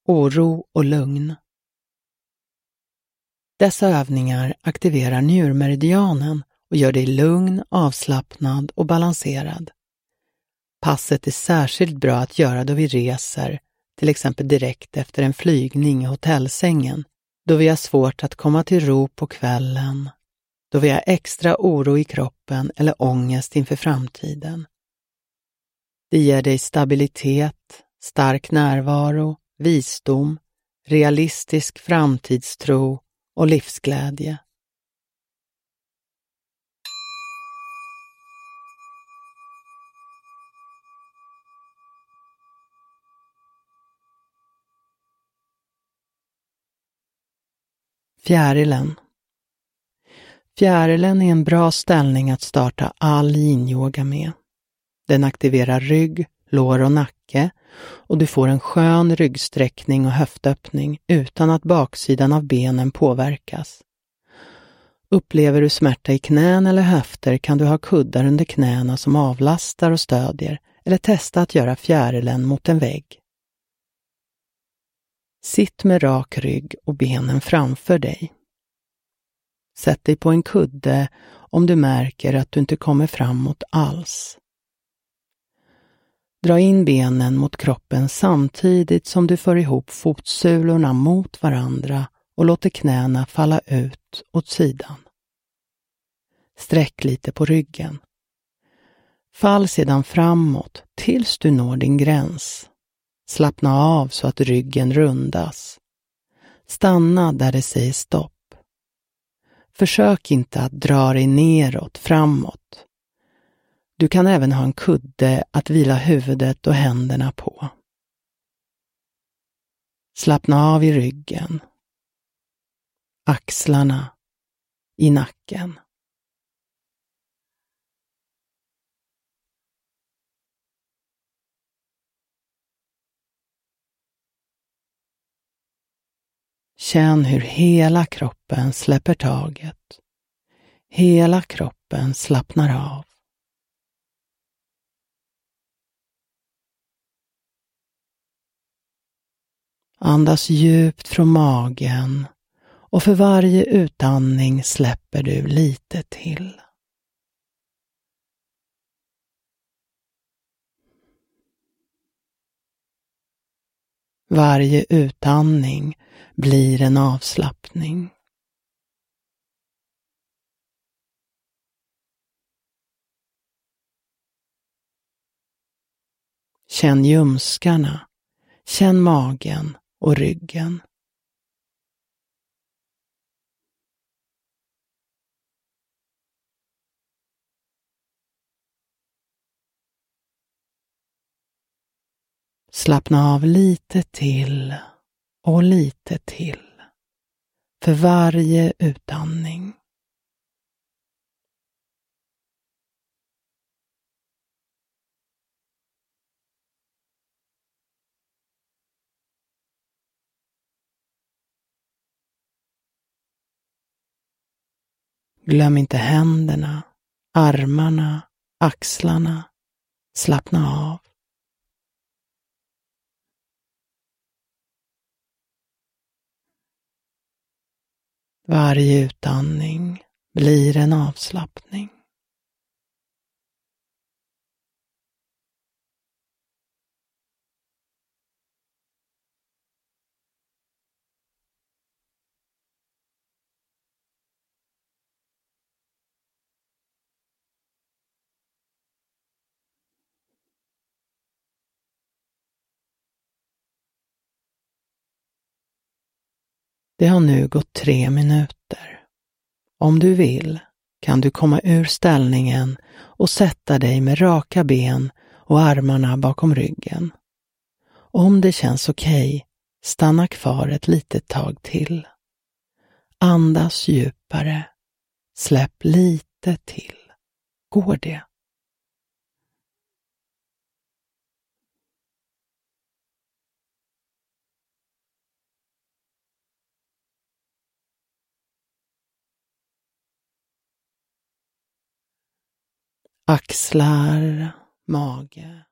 oro och lugn. Dessa övningar aktiverar njurmeridianen och gör dig lugn, avslappnad och balanserad. Passet är särskilt bra att göra då vi reser, till exempel direkt efter en flygning i hotellsängen, då vi har svårt att komma till ro på kvällen, då vi har extra oro i kroppen eller ångest inför framtiden. Det ger dig stabilitet, stark närvaro, visdom, realistisk framtidstro och livsglädje. Fjärilen. Fjärilen är en bra ställning att starta all yin-yoga med. Den aktiverar rygg, lår och nacke och du får en skön ryggsträckning och höftöppning utan att baksidan av benen påverkas. Upplever du smärta i knän eller höfter kan du ha kuddar under knäna som avlastar och stödjer eller testa att göra fjärilen mot en vägg. Sitt med rak rygg och benen framför dig. Sätt dig på en kudde om du märker att du inte kommer framåt alls. Dra in benen mot kroppen samtidigt som du för ihop fotsulorna mot varandra och låter knäna falla ut åt sidan. Sträck lite på ryggen. Fall sedan framåt tills du når din gräns. Slappna av så att ryggen rundas. Stanna där det säger stopp. Försök inte att dra dig neråt, framåt. Du kan även ha en kudde att vila huvudet och händerna på. Slappna av i ryggen, axlarna, i nacken. Känn hur hela kroppen släpper taget. Hela kroppen slappnar av. Andas djupt från magen och för varje utandning släpper du lite till. Varje utandning blir en avslappning. Känn ljumskarna, känn magen och ryggen. Slappna av lite till och lite till för varje utandning. Glöm inte händerna, armarna, axlarna. Slappna av. Varje utandning blir en avslappning. Det har nu gått 3 minuter. Om du vill kan du komma ur ställningen och sätta dig med raka ben och armarna bakom ryggen. Om det känns okej, stanna kvar ett litet tag till. Andas djupare. Släpp lite till. Går det? Axlar, mage,